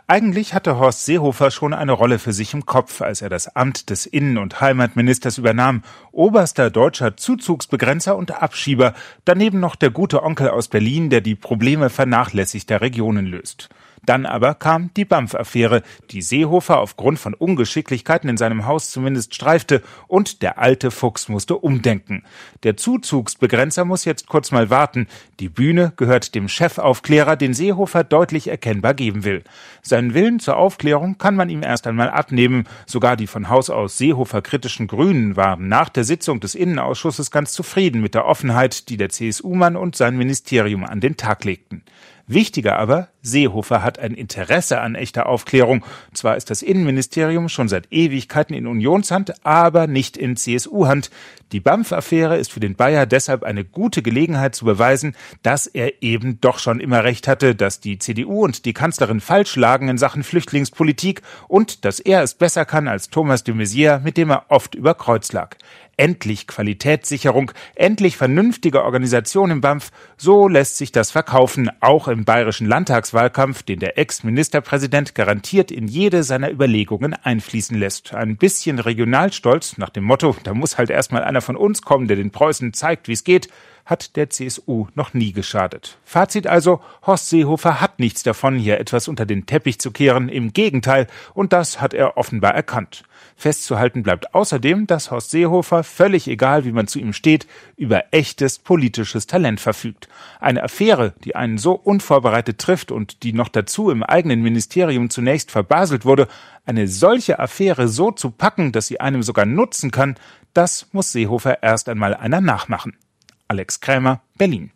Eigentlich hatte Horst Seehofer schon eine Rolle für sich im Kopf, als er das Amt des Innen- und Heimatministers übernahm. Oberster deutscher Zuzugsbegrenzer und Abschieber, daneben noch der gute Onkel aus Berlin, der die Probleme vernachlässigter Regionen löst. Dann aber kam die BAMF-Affäre, die Seehofer aufgrund von Ungeschicklichkeiten in seinem Haus zumindest streifte, und der alte Fuchs musste umdenken. Der Zuzugsbegrenzer muss jetzt kurz mal warten. Die Bühne gehört dem Chefaufklärer, den Seehofer deutlich erkennbar geben will. Seinen Willen zur Aufklärung kann man ihm erst einmal abnehmen. Sogar die von Haus aus Seehofer-kritischen Grünen waren nach der Sitzung des Innenausschusses ganz zufrieden mit der Offenheit, die der CSU-Mann und sein Ministerium an den Tag legten. Wichtiger aber, Seehofer hat ein Interesse an echter Aufklärung. Zwar ist das Innenministerium schon seit Ewigkeiten in Unionshand, aber nicht in CSU-Hand. Die BAMF-Affäre ist für den Bayer deshalb eine gute Gelegenheit zu beweisen, dass er eben doch schon immer recht hatte, dass die CDU und die Kanzlerin falsch lagen in Sachen Flüchtlingspolitik und dass er es besser kann als Thomas de Maizière, mit dem er oft über Kreuz lag. Endlich Qualitätssicherung, endlich vernünftige Organisation im BAMF, so lässt sich das verkaufen, auch im bayerischen Landtagswahlkampf, den der Ex-Ministerpräsident garantiert in jede seiner Überlegungen einfließen lässt. Ein bisschen Regionalstolz nach dem Motto, da muss halt erstmal einer von uns kommen, der den Preußen zeigt, wie es geht, hat der CSU noch nie geschadet. Fazit also, Horst Seehofer hat nichts davon, hier etwas unter den Teppich zu kehren, im Gegenteil, und das hat er offenbar erkannt. Festzuhalten bleibt außerdem, dass Horst Seehofer, völlig egal wie man zu ihm steht, über echtes politisches Talent verfügt. Eine Affäre, die einen so unvorbereitet trifft und die noch dazu im eigenen Ministerium zunächst verbaselt wurde, eine solche Affäre so zu packen, dass sie einem sogar nutzen kann, das muss Seehofer erst einmal einer nachmachen. Alex Krämer, Berlin.